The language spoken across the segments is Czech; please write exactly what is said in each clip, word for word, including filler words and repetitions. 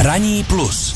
Ranní plus.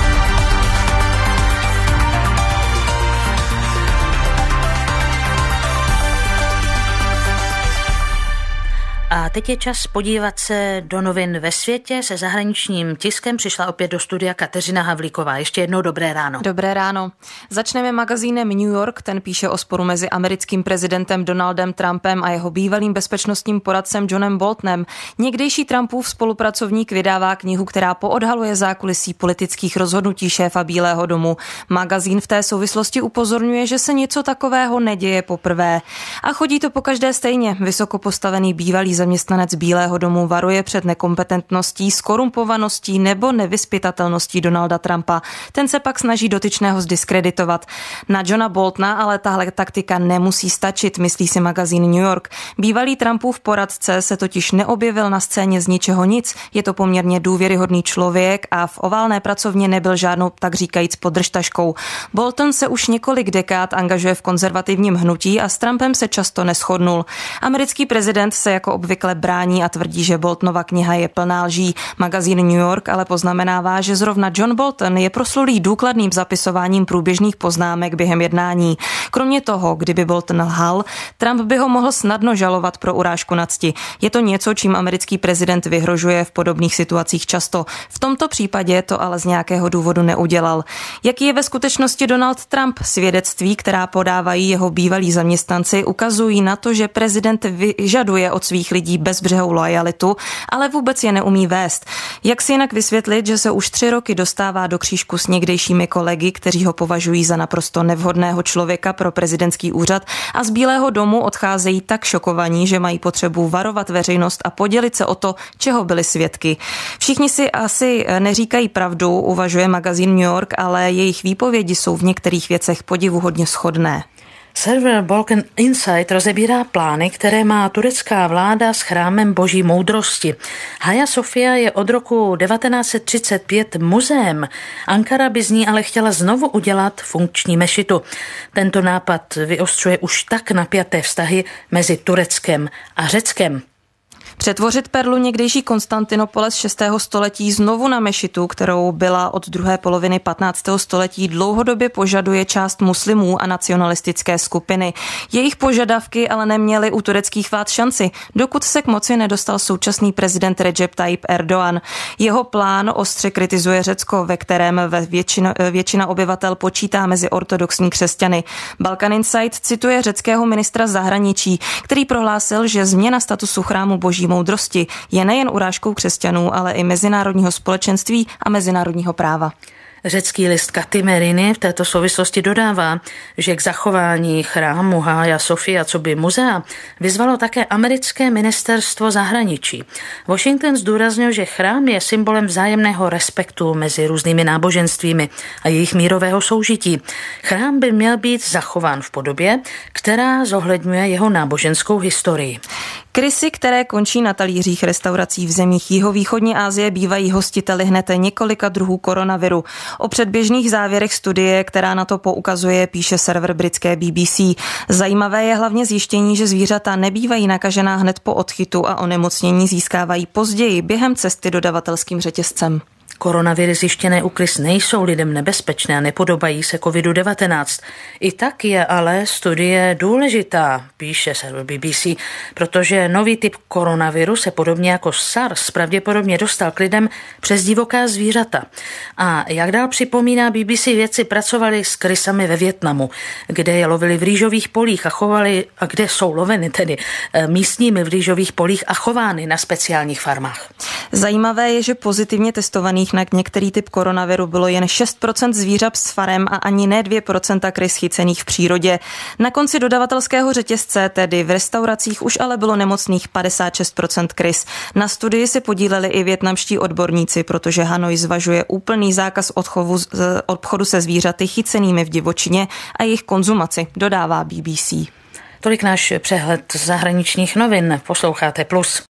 A teď je čas podívat se do novin ve světě. Se zahraničním tiskem přišla opět do studia Kateřina Havlíková. Ještě jednou dobré ráno. Dobré ráno. Začneme magazínem New York. Ten píše o sporu mezi americkým prezidentem Donaldem Trumpem a jeho bývalým bezpečnostním poradcem Johnem Boltonem. Někdejší Trumpův spolupracovník vydává knihu, která poodhaluje zákulisí politických rozhodnutí šéfa Bílého domu. Magazín v té souvislosti upozorňuje, že se něco takového neděje poprvé. A chodí to pokaždé stejně. Vysoko postavený bývalý zaměstnanec Bílého domu varuje před nekompetentností, skorumpovaností nebo nevyzpytatelností Donalda Trumpa. Ten se pak snaží dotyčného zdiskreditovat. Na Johna Boltona ale tahle taktika nemusí stačit, myslí si magazín New York. Bývalý Trumpův poradce se totiž neobjevil na scéně z ničeho nic. Je to poměrně důvěryhodný člověk a v oválné pracovně nebyl žádnou tak říkajíc podržtaškou. Bolton se už několik dekád angažuje v konzervativním hnutí a s Trumpem se často neshodnul. Americký prezident se jako obvykle brání a tvrdí, že Boltonova kniha je plná lží. Magazín New York ale poznamenává, že zrovna John Bolton je proslulý důkladným zapisováním průběžných poznámek během jednání. Kromě toho, kdyby Bolton lhal, Trump by ho mohl snadno žalovat pro urážku na cti. Je to něco, čím americký prezident vyhrožuje v podobných situacích často. V tomto případě to ale z nějakého důvodu neudělal. Jaký je ve skutečnosti Donald Trump? Svědectví, která podávají jeho bývalí zaměstnanci, ukazují na to, že prezident vyžaduje od svých lidí bezbřehou lojalitu, ale vůbec je neumí vést. Jak si jinak vysvětlit, že se už tři roky dostává do křížku s někdejšími kolegy, kteří ho považují za naprosto nevhodného člověka pro prezidentský úřad a z Bílého domu odcházejí tak šokovaní, že mají potřebu varovat veřejnost a podělit se o to, čeho byli svědky. Všichni si asi neříkají pravdu, uvažuje magazín New York, ale jejich výpovědi jsou v některých věcech podivuhodně shodné. Server Balkan Insight rozebírá plány, které má turecká vláda s chrámem Boží moudrosti. Hagia Sofia je od roku devatenáct set třicet pět muzeem. Ankara by z ní ale chtěla znovu udělat funkční mešitu. Tento nápad vyostřuje už tak napjaté vztahy mezi Tureckem a Řeckem. Přetvořit perlu někdejší Konstantinopole z šestého století znovu na mešitu, kterou byla od druhé poloviny patnáctého století, dlouhodobě požaduje část muslimů a nacionalistické skupiny. Jejich požadavky ale neměly u tureckých vlád šanci, dokud se k moci nedostal současný prezident Recep Tayyip Erdogan. Jeho plán ostře kritizuje Řecko, ve kterém většina, většina obyvatel počítá mezi ortodoxní křesťany. Balkan Insight cituje řeckého ministra zahraničí, který prohlásil, že změna statusu chrámu Boží moudrosti je nejen urážkou křesťanů, ale i mezinárodního společenství a mezinárodního práva. Řecký list Katimerini v této souvislosti dodává, že k zachování chrámu Hagia Sofia coby muzea vyzvalo také americké ministerstvo zahraničí. Washington zdůraznil, že chrám je symbolem vzájemného respektu mezi různými náboženstvími a jejich mírového soužití. Chrám by měl být zachován v podobě, která zohledňuje jeho náboženskou historii. Krysy, které končí na talířích restaurací v zemích jihovýchodní Asie, bývají hostiteli hned několika druhů koronaviru. O předběžných závěrech studie, která na to poukazuje, píše server britské B B C. Zajímavé je hlavně zjištění, že zvířata nebývají nakažená hned po odchytu a onemocnění získávají později během cesty dodavatelským řetězcem. Koronaviry zjištěné u krys nejsou lidem nebezpečné a nepodobají se kovidu devatenáct. I tak je ale studie důležitá, píše server B B C, protože nový typ koronaviru se podobně jako SARS pravděpodobně dostal k lidem přes divoká zvířata. A jak dál připomíná B B C, vědci pracovali s krysami ve Vietnamu, kde je lovili v rýžových polích a chovali, a kde jsou loveny tedy místními v rýžových polích a chovány na speciálních farmách. Zajímavé je, že pozitivně testovaných na některý typ koronaviru bylo jen šest procent zvířat s farem a ani ne dvě procenta krys chycených v přírodě. Na konci dodavatelského řetězce, tedy v restauracích, už ale bylo nemocných padesát šest procent krys. Na studii se podíleli i vietnamští odborníci, protože Hanoj zvažuje úplný zákaz odchovu, obchodu se zvířaty chycenými v divočině a jejich konzumaci, dodává B B C. Tolik náš přehled zahraničních novin. Posloucháte Plus.